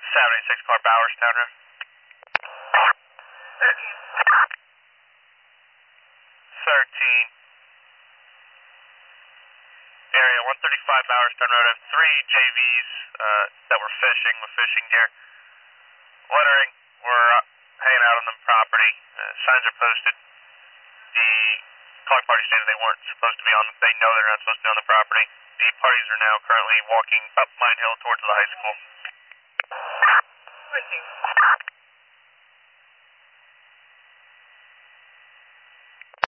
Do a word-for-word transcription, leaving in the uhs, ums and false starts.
seventy-six car Bowerstown Road. thirteen. Area one thirty-five Bowerstown Road. I have three J Vs uh, that were fishing with fishing gear. Littering. We're uh, hanging out on the property. Uh, signs are posted. The calling party stated they weren't supposed to be on. They know they're not supposed to be on the property. The parties are now currently walking up Mine Hill towards the high school. fourteen.